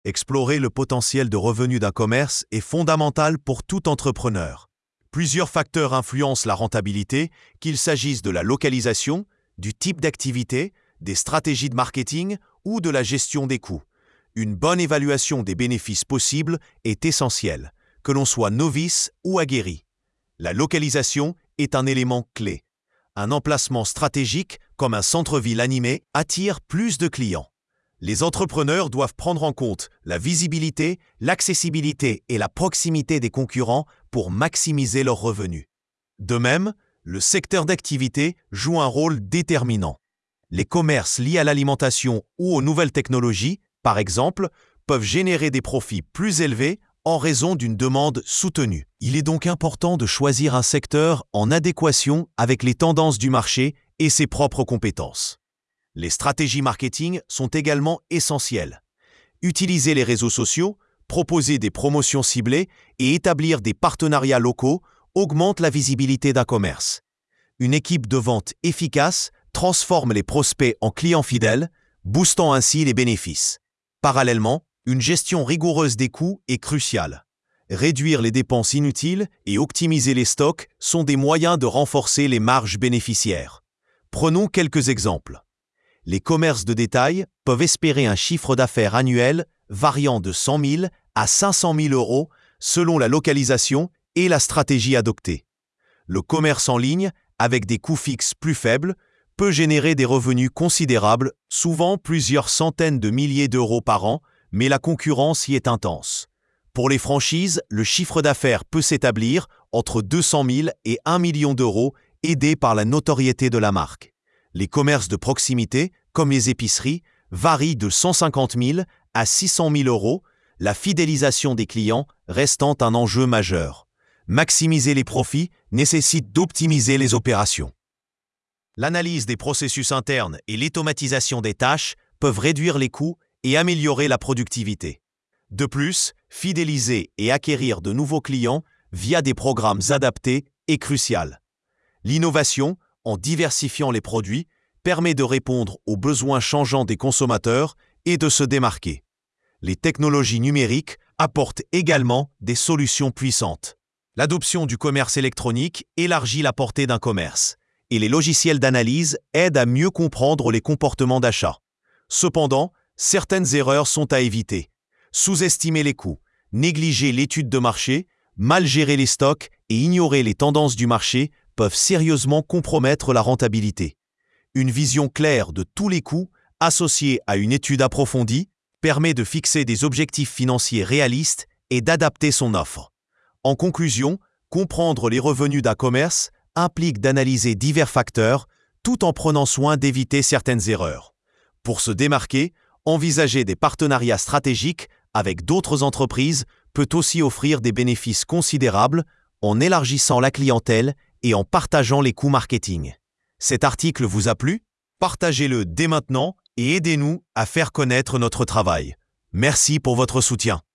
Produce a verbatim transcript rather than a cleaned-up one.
Explorer le potentiel de revenus d'un commerce est fondamental pour tout entrepreneur. Plusieurs facteurs influencent la rentabilité, qu'il s'agisse de la localisation, du type d'activité, des stratégies de marketing ou de la gestion des coûts. Une bonne évaluation des bénéfices possibles est essentielle, que l'on soit novice ou aguerri. La localisation est un élément clé. Un emplacement stratégique, comme un centre-ville animé, attire plus de clients. Les entrepreneurs doivent prendre en compte la visibilité, l'accessibilité et la proximité des concurrents pour maximiser leurs revenus. De même, le secteur d'activité joue un rôle déterminant. Les commerces liés à l'alimentation ou aux nouvelles technologies, par exemple, peuvent générer des profits plus élevés en raison d'une demande soutenue. Il est donc important de choisir un secteur en adéquation avec les tendances du marché et ses propres compétences. Les stratégies marketing sont également essentielles. Utiliser les réseaux sociaux, proposer des promotions ciblées et établir des partenariats locaux augmente la visibilité d'un commerce. Une équipe de vente efficace transforme les prospects en clients fidèles, boostant ainsi les bénéfices. Parallèlement, une gestion rigoureuse des coûts est cruciale. Réduire les dépenses inutiles et optimiser les stocks sont des moyens de renforcer les marges bénéficiaires. Prenons quelques exemples. Les commerces de détail peuvent espérer un chiffre d'affaires annuel variant de cent mille à cinq cent mille euros selon la localisation et la stratégie adoptée. Le commerce en ligne, avec des coûts fixes plus faibles, peut générer des revenus considérables, souvent plusieurs centaines de milliers d'euros par an, mais la concurrence y est intense. Pour les franchises, le chiffre d'affaires peut s'établir entre deux cent mille et un million d'euros, aidé par la notoriété de la marque. Les commerces de proximité, comme les épiceries, varient de cent cinquante mille à six cent mille euros, la fidélisation des clients restant un enjeu majeur. Maximiser les profits nécessite d'optimiser les opérations. L'analyse des processus internes et l'automatisation des tâches peuvent réduire les coûts et améliorer la productivité. De plus, fidéliser et acquérir de nouveaux clients via des programmes adaptés est crucial. L'innovation, en diversifiant les produits, permet de répondre aux besoins changeants des consommateurs et de se démarquer. Les technologies numériques apportent également des solutions puissantes. L'adoption du commerce électronique élargit la portée d'un commerce, et les logiciels d'analyse aident à mieux comprendre les comportements d'achat. Cependant, certaines erreurs sont à éviter. Sous-estimer les coûts, négliger l'étude de marché, mal gérer les stocks et ignorer les tendances du marché peuvent sérieusement compromettre la rentabilité. Une vision claire de tous les coûts, associée à une étude approfondie, permet de fixer des objectifs financiers réalistes et d'adapter son offre. En conclusion, comprendre les revenus d'un commerce implique d'analyser divers facteurs tout en prenant soin d'éviter certaines erreurs. Pour se démarquer, envisager des partenariats stratégiques avec d'autres entreprises peut aussi offrir des bénéfices considérables en élargissant la clientèle et en partageant les coûts marketing. Cet article vous a plu? Partagez-le dès maintenant et aidez-nous à faire connaître notre travail. Merci pour votre soutien.